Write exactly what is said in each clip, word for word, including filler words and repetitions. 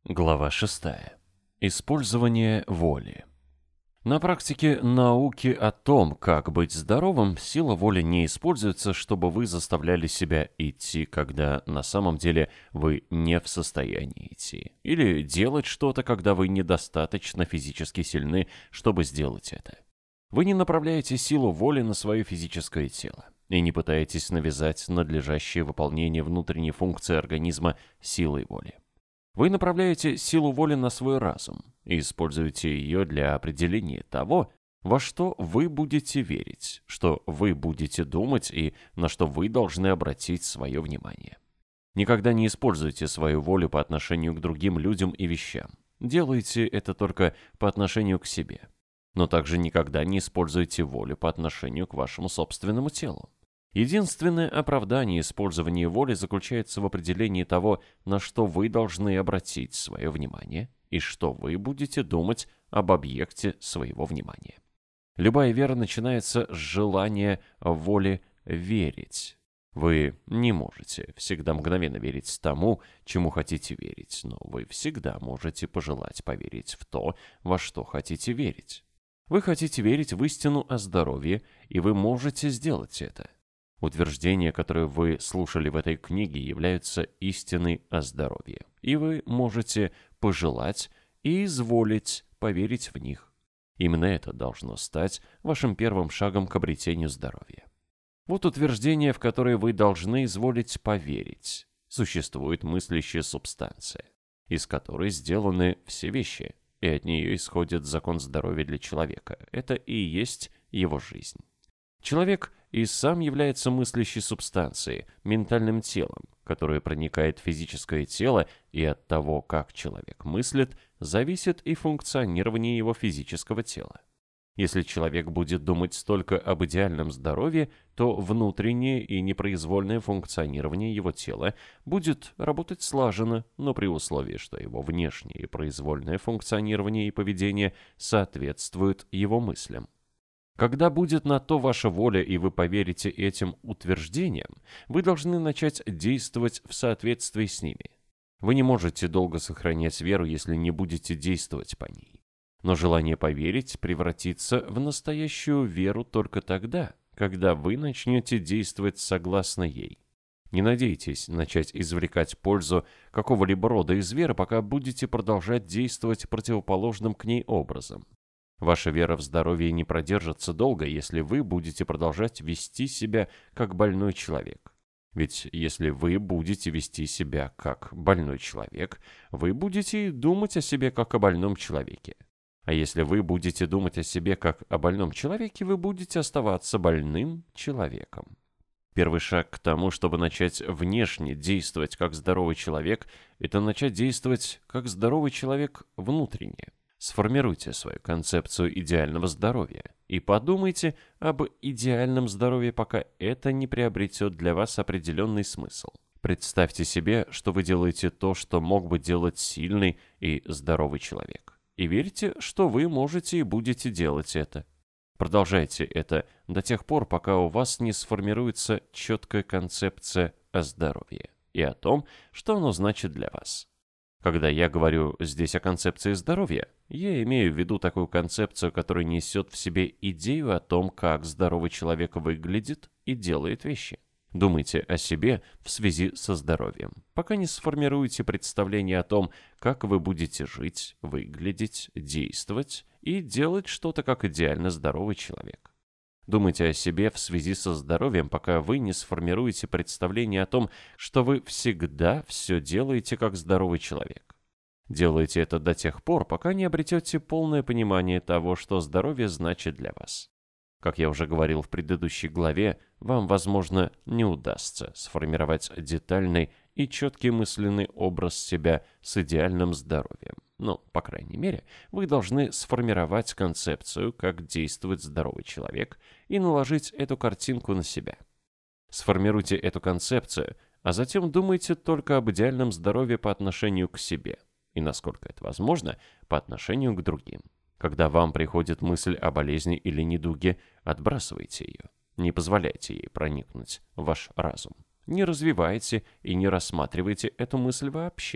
Глава шестая. Использование воли. На практике науки о том, как быть здоровым, сила воли не используется, чтобы вы заставляли себя идти, когда на самом деле вы не в состоянии идти. Или делать что-то, когда вы недостаточно физически сильны, чтобы сделать это. Вы не направляете силу воли на свое физическое тело и не пытаетесь навязать надлежащее выполнение внутренней функции организма силой воли. Вы направляете силу воли на свой разум и используете ее для определения того, во что вы будете верить, что вы будете думать и на что вы должны обратить свое внимание. Никогда не используйте свою волю по отношению к другим людям и вещам. Делайте это только по отношению к себе. Но также никогда не используйте волю по отношению к вашему собственному телу. Единственное оправдание использования воли заключается в определении того, на что вы должны обратить свое внимание и что вы будете думать об объекте своего внимания. Любая вера начинается с желания воли верить. Вы не можете всегда мгновенно верить тому, чему хотите верить, но вы всегда можете пожелать поверить в то, во что хотите верить. Вы хотите верить в истину о здоровье, и вы можете сделать это. Утверждения, которые вы слушали в этой книге, являются истиной о здоровье, и вы можете пожелать и изволить поверить в них. Именно это должно стать вашим первым шагом к обретению здоровья. Вот утверждение, в которое вы должны изволить поверить. Существует мыслящая субстанция, из которой сделаны все вещи, и от нее исходит закон здоровья для человека. Это и есть его жизнь. Человек и сам является мыслящей субстанцией, ментальным телом, которое проникает в физическое тело, и от того, как человек мыслит, зависит и функционирование его физического тела. Если человек будет думать только об идеальном здоровье, то внутреннее и непроизвольное функционирование его тела будет работать слаженно, но при условии, что его внешнее и произвольное функционирование и поведение соответствуют его мыслям. Когда будет на то ваша воля, и вы поверите этим утверждениям, вы должны начать действовать в соответствии с ними. Вы не можете долго сохранять веру, если не будете действовать по ней. Но желание поверить превратится в настоящую веру только тогда, когда вы начнете действовать согласно ей. Не надейтесь начать извлекать пользу какого-либо рода из веры, пока будете продолжать действовать противоположным к ней образом. Ваша вера в здоровье не продержится долго, если вы будете продолжать вести себя как больной человек. Ведь если вы будете вести себя как больной человек, вы будете думать о себе как о больном человеке. А если вы будете думать о себе как о больном человеке, вы будете оставаться больным человеком. Первый шаг к тому, чтобы начать внешне действовать как здоровый человек, это начать действовать как здоровый человек внутренне. Сформируйте свою концепцию идеального здоровья и подумайте об идеальном здоровье, пока это не приобретет для вас определенный смысл. Представьте себе, что вы делаете то, что мог бы делать сильный и здоровый человек. И верьте, что вы можете и будете делать это. Продолжайте это до тех пор, пока у вас не сформируется четкая концепция о здоровье и о том, что оно значит для вас. Когда я говорю здесь о концепции здоровья, я имею в виду такую концепцию, которая несет в себе идею о том, как здоровый человек выглядит и делает вещи. Думайте о себе в связи со здоровьем, пока не сформируете представление о том, как вы будете жить, выглядеть, действовать и делать что-то как идеально здоровый человек. Думайте о себе в связи со здоровьем, пока вы не сформируете представление о том, что вы всегда все делаете как здоровый человек. Делайте это до тех пор, пока не обретете полное понимание того, что здоровье значит для вас. Как я уже говорил в предыдущей главе, вам, возможно, не удастся сформировать детальный и четкий мысленный образ себя с идеальным здоровьем. Но, по крайней мере, вы должны сформировать концепцию, как действует здоровый человек, и наложить эту картинку на себя. Сформируйте эту концепцию, а затем думайте только об идеальном здоровье по отношению к себе, и, насколько это возможно, по отношению к другим. Когда вам приходит мысль о болезни или недуге, отбрасывайте ее. Не позволяйте ей проникнуть в ваш разум. Не развивайте и не рассматривайте эту мысль вообще.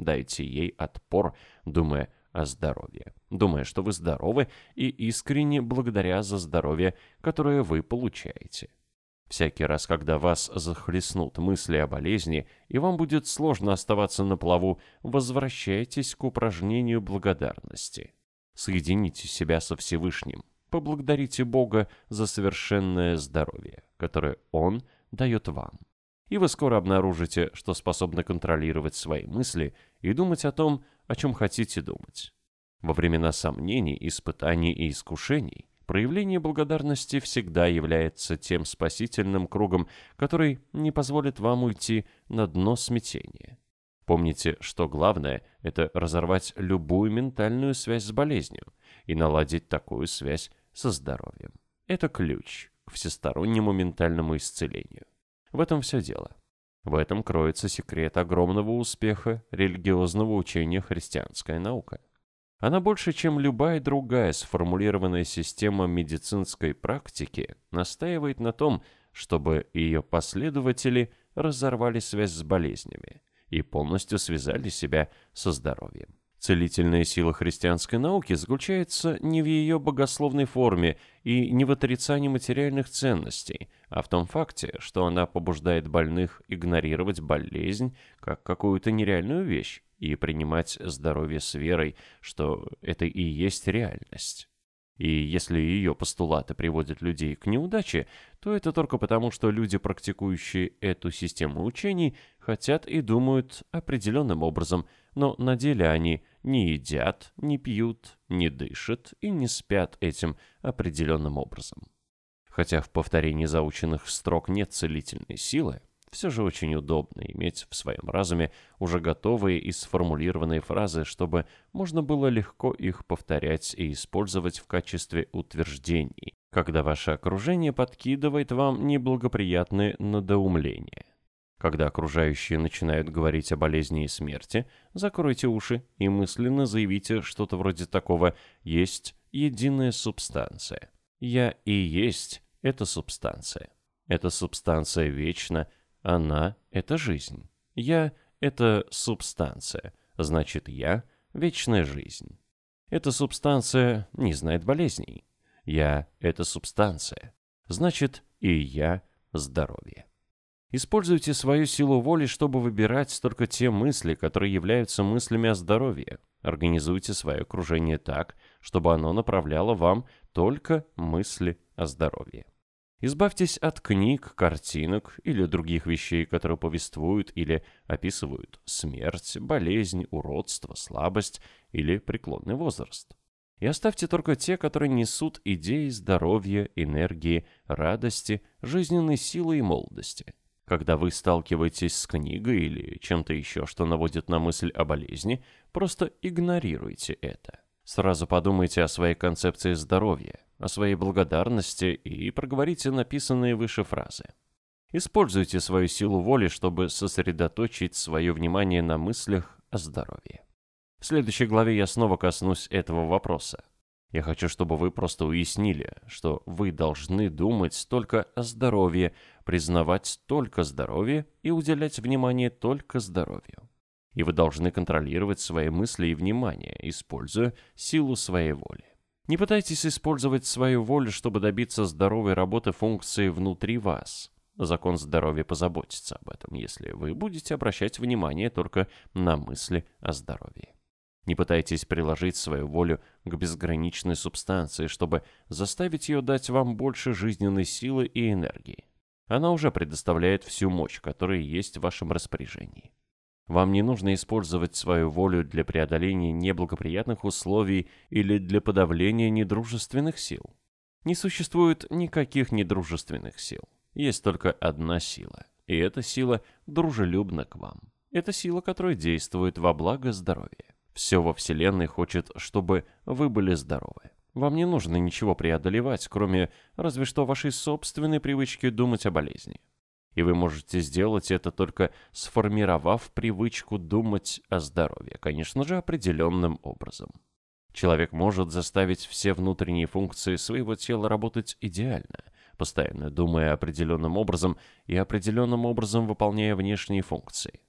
Дайте ей отпор, думая о здоровье, думая, что вы здоровы и искренне благодаря за здоровье, которое вы получаете. Всякий раз, когда вас захлестнут мысли о болезни, и вам будет сложно оставаться на плаву, возвращайтесь к упражнению благодарности. Соедините себя со Всевышним. Поблагодарите Бога за совершенное здоровье, которое Он дает вам. И вы скоро обнаружите, что способны контролировать свои мысли и думать о том, о чем хотите думать. Во времена сомнений, испытаний и искушений проявление благодарности всегда является тем спасительным кругом, который не позволит вам уйти на дно смятения. Помните, что главное – это разорвать любую ментальную связь с болезнью и наладить такую связь со здоровьем. Это ключ к всестороннему ментальному исцелению. В этом все дело. В этом кроется секрет огромного успеха религиозного учения «Христианская наука». Она больше, чем любая другая сформулированная система медицинской практики, настаивает на том, чтобы ее последователи разорвали связь с болезнями и полностью связали себя со здоровьем. Целительная сила христианской науки заключается не в ее богословной форме и не в отрицании материальных ценностей, а в том факте, что она побуждает больных игнорировать болезнь как какую-то нереальную вещь и принимать здоровье с верой, что это и есть реальность. И если ее постулаты приводят людей к неудаче, то это только потому, что люди, практикующие эту систему учений, хотят и думают определенным образом, но на деле они не едят, не пьют, не дышат и не спят этим определенным образом. Хотя в повторении заученных строк нет целительной силы, все же очень удобно иметь в своем разуме уже готовые и сформулированные фразы, чтобы можно было легко их повторять и использовать в качестве утверждений, когда ваше окружение подкидывает вам неблагоприятные надоумления. Когда окружающие начинают говорить о болезни и смерти, закройте уши и мысленно заявите что-то вроде такого: «Есть единая субстанция. Я и есть эта субстанция. Эта субстанция вечна. Она — это жизнь. Я — это субстанция. Значит, я — вечная жизнь. Эта субстанция не знает болезней. Я — это субстанция. Значит, и я — здоровье». Используйте свою силу воли, чтобы выбирать только те мысли, которые являются мыслями о здоровье. Организуйте свое окружение так, чтобы оно направляло вам только мысли о здоровье. Избавьтесь от книг, картинок или других вещей, которые повествуют или описывают смерть, болезнь, уродство, слабость или преклонный возраст. И оставьте только те, которые несут идеи здоровья, энергии, радости, жизненной силы и молодости. Когда вы сталкиваетесь с книгой или чем-то еще, что наводит на мысль о болезни, просто игнорируйте это. Сразу подумайте о своей концепции здоровья, о своей благодарности и проговорите написанные выше фразы. Используйте свою силу воли, чтобы сосредоточить свое внимание на мыслях о здоровье. В следующей главе я снова коснусь этого вопроса. Я хочу, чтобы вы просто уяснили, что вы должны думать только о здоровье, признавать только здоровье и уделять внимание только здоровью. И вы должны контролировать свои мысли и внимание, используя силу своей воли. Не пытайтесь использовать свою волю, чтобы добиться здоровой работы функции внутри вас. Закон здоровья позаботится об этом, если вы будете обращать внимание только на мысли о здоровье. Не пытайтесь приложить свою волю к безграничной субстанции, чтобы заставить ее дать вам больше жизненной силы и энергии. Она уже предоставляет всю мощь, которая есть в вашем распоряжении. Вам не нужно использовать свою волю для преодоления неблагоприятных условий или для подавления недружественных сил. Не существует никаких недружественных сил. Есть только одна сила, и эта сила дружелюбна к вам. Это сила, которая действует во благо здоровья. Все во Вселенной хочет, чтобы вы были здоровы. Вам не нужно ничего преодолевать, кроме разве что вашей собственной привычки думать о болезни. И вы можете сделать это только сформировав привычку думать о здоровье, конечно же, определенным образом. Человек может заставить все внутренние функции своего тела работать идеально, постоянно думая определенным образом и определенным образом выполняя внешние функции.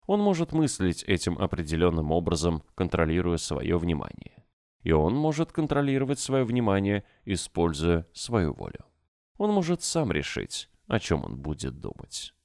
Он может мыслить этим определенным образом, контролируя свое внимание. И он может контролировать свое внимание, используя свою волю. Он может сам решить, о чем он будет думать.